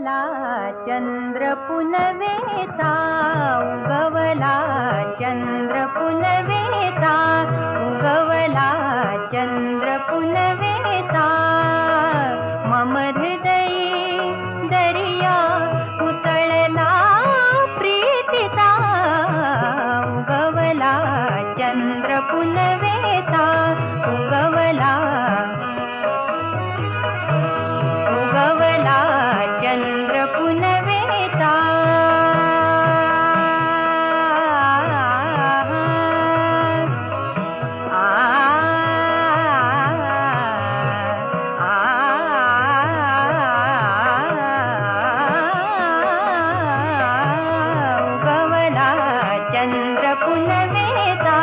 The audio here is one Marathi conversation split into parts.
उगवला चंद्र पुनवेचा, उगवला चंद्र पुनवेचा, उगवला चंद्र पुनवेचा. मम हृदयी दर्या उतळला प्रीतीचा, उगवला चंद्र पुनवेचा, उगवला उगवला चंद्र पुनवेचा. उगवला चंद्र पुनवेचा.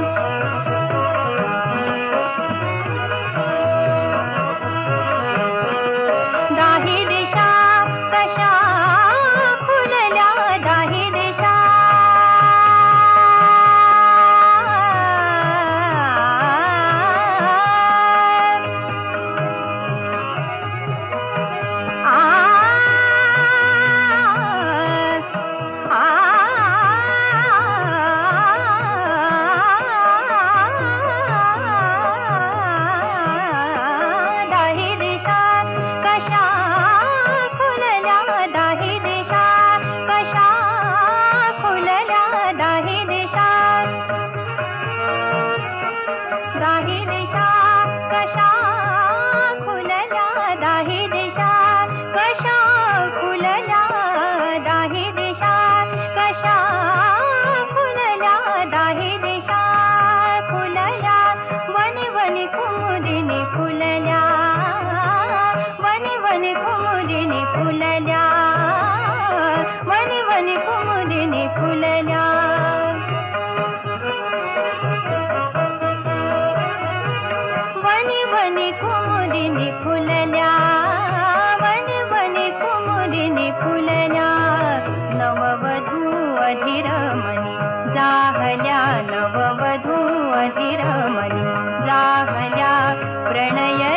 दाही दिशा कशा फुलल्या, दाही दिशा दाही दिशा कशा फुलल्या, दाही दिशा कशा फुलल्या, दाही दिशा दाही दिशा कशा फुलल्या, दाही दिशा कशा फुलल्या, दाही दिशा कशा फुलल्या, दाही दिशा फुलल्या. वनी वनी कुमुदिनी फुलल्या, वनी वनी कुमुदिनी फुलल्या, वनी वनी कुमुदिनी फुलल्या. वनी वनी कुमुदिनी फुलल्या, वनी वनी कुमुदिनी फुलल्या. नववधू अधिरमणी जाहल्या, नववधू अधिरमणी जाहल्या. प्रणय